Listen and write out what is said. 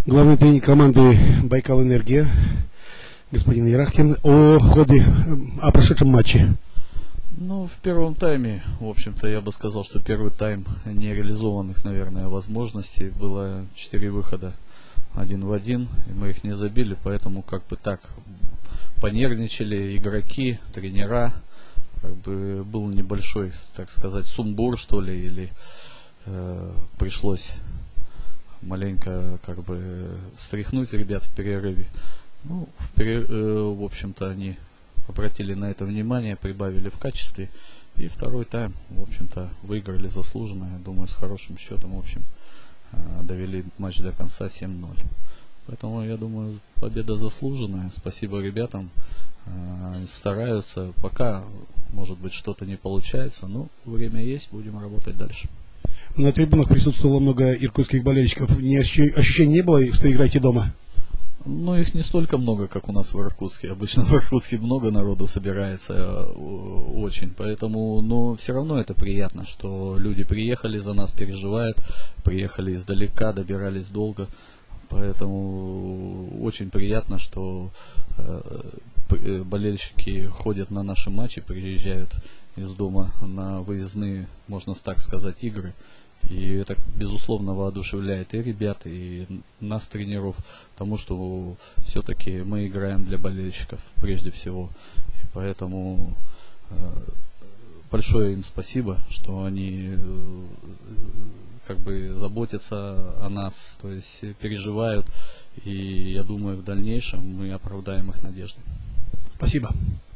Главный тренер команды «Байкал Энергия» господин Ерахтин о прошедшем матче. Ну, в первом тайме, в общем-то, я бы сказал, что первый тайм нереализованных, наверное, возможностей. Было 4 выхода 1 в 1, и мы их не забили, поэтому как бы так понервничали игроки, тренера. Как бы был небольшой, так сказать, сумбур, что ли, или пришлось маленько как бы встряхнуть ребят в перерыве. Ну, в общем-то, они обратили на это внимание, прибавили в качестве. И второй тайм, в общем-то, выиграли заслуженно. Я думаю, с хорошим счетом, в общем, довели матч до конца 7-0. Поэтому, я думаю, победа заслуженная. Спасибо ребятам. Они стараются. Пока, может быть, что-то не получается, но время есть, будем работать дальше. На трибунах присутствовало много иркутских болельщиков. Ощущения не было, что играете дома? Ну, их не столько много, как у нас в Иркутске. Обычно в Иркутске много народу собирается, очень. Поэтому, но все равно это приятно, что люди приехали за нас, переживают, приехали издалека, добирались долго. Поэтому очень приятно, что болельщики ходят на наши матчи, приезжают из дома на выездные, можно так сказать, игры. И это, безусловно, воодушевляет и ребят, и нас, тренеров, потому что все-таки мы играем для болельщиков прежде всего. И поэтому большое им спасибо, что они как бы заботятся о нас, то есть переживают. И я думаю, в дальнейшем мы оправдаем их надежды. Спасибо.